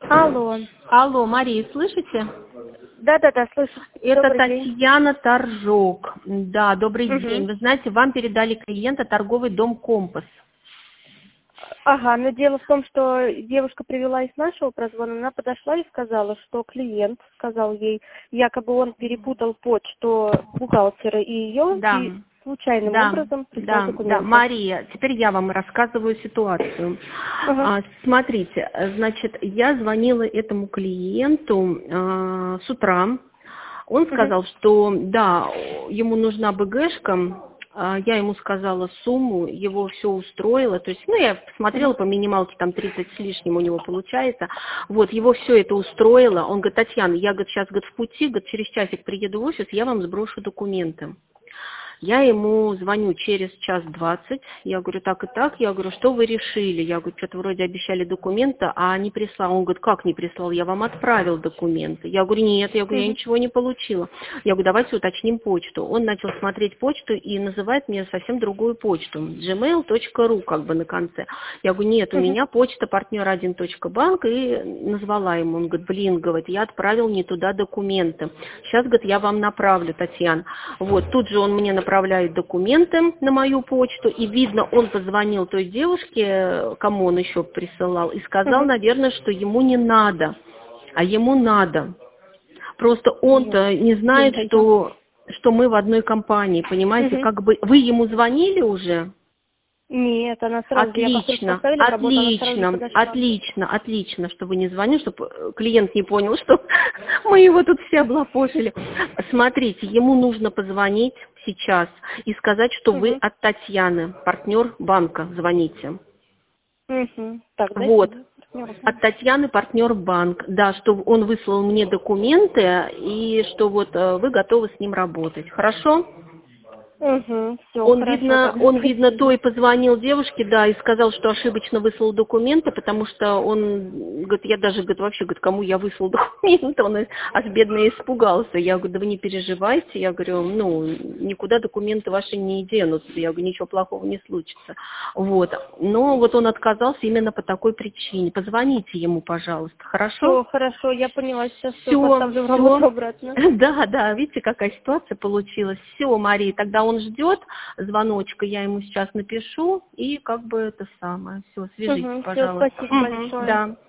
Алло. Алло, Мария, слышите? Да-да-да, слышу. Это Добрый день. Татьяна Торжок. Да, добрый день. Мгм. Вы знаете, вам передали клиента торговый дом «Компас». Ага, но дело в том, что девушка привела из нашего прозвона, она подошла и сказала, что клиент сказал ей, якобы он перепутал почту бухгалтера и ее, Да, и случайным да, образом прислал да, да. документы. Мария, теперь я вам рассказываю ситуацию. Ага. Смотрите, значит, я звонила этому клиенту с утра. Он Мгм. сказал, что да, ему нужна БГшка. Я ему сказала сумму, его все устроило. То есть, я посмотрела Мгм. по минималке, там 30 с лишним у него получается. Вот, его все это устроило. Он говорит: Татьяна, я, говорит, сейчас, говорит, в пути, говорит, через часик приеду в офис, я вам сброшу документы. Я ему звоню через 1:20, я говорю: так и так, я говорю: что вы решили? Я говорю: что-то вроде обещали документы, а не прислал. Он говорит: как не прислал? Я вам отправил документы. Я говорю: нет, я говорю: я Мгм. ничего не получила. Я говорю: давайте уточним почту. Он начал смотреть почту и называет мне совсем другую почту, gmail.ru как бы на конце. Я говорю: нет, у Мгм. меня почта партнер1.банк, и назвала ему. Он говорит: блин, говорит, я отправил не туда документы. Сейчас, говорит, я вам направлю, Татьяна. Вот, тут же он мне направляет документы на мою почту, и видно, он позвонил той девушке, кому он еще присылал, и сказал, Мгм. наверное, что ему не надо, а ему надо. Просто он-то не знает, Ясненько. что мы в одной компании, понимаете, Мгм. как бы вы ему звонили уже? Нет, она сразу, я как только Отлично, поставили в работу, она сразу же отлично, подошла. отлично, отлично, что вы не звонили, чтобы клиент не понял, что мы его тут все облапошили. Смотрите, ему нужно позвонить сейчас и сказать, что вы Угу. от Татьяны, партнер банка, звоните. Угу. Так, Вот, дайте. Партнёр от банка. Татьяны, партнер банк, да, что он выслал мне документы и что вот вы готовы с ним работать. Хорошо? Угу. Все, Он, хорошо видно, тогда. он, видно, то Спасибо. и позвонил девушке, да, и сказал, что ошибочно выслал документы, потому что он, говорит, я даже, говорит, вообще, говорит, кому я выслал документы, он аж бедно испугался. Я говорю: да вы не переживайте, я говорю, никуда документы ваши не денутся, я говорю, ничего плохого не случится. Вот, но вот он отказался именно по такой причине. Позвоните ему, пожалуйста, хорошо? Все, хорошо, я поняла, сейчас все Все, поставлю в работу все. обратно. Да, да, видите, какая ситуация получилась. Все, Мария, тогда он ждет звоночка, я ему сейчас напишу, и как бы это самое. Все, свяжитесь, Угу. Все, пожалуйста. спасибо Мгм, большое. да.